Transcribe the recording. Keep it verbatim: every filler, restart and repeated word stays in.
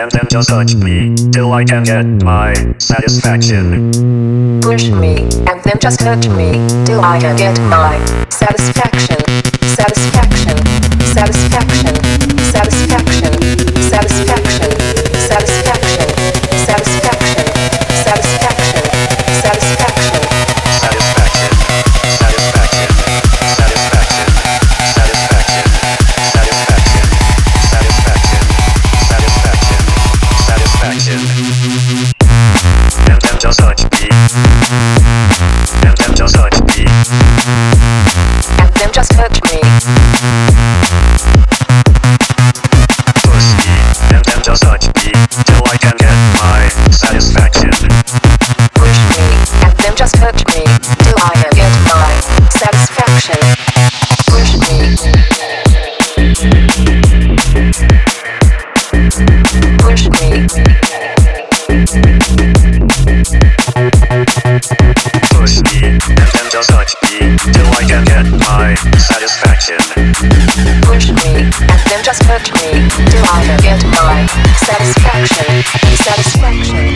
and then just touch me till I can get my satisfaction. Push me, and then just touch me till I can get my satisfaction. Satisfaction, satisfaction, satisfaction, satisfaction, satisfaction, satisfaction, satisfaction, satisfaction. Satisfaction, satisfaction, satisfaction, satisfaction, satisfaction, satisfaction, satisfaction, satisfaction. And then just touch me. And then just touch me. And then just touch me. Push me, and then just touch me till I can get my satisfaction. Push me, and then just touch me till I can get my satisfaction. Push me. Push me. Push me, and then just touch me till I can get my satisfaction. Push me, and then just touch me till I can get my satisfaction. Satisfaction.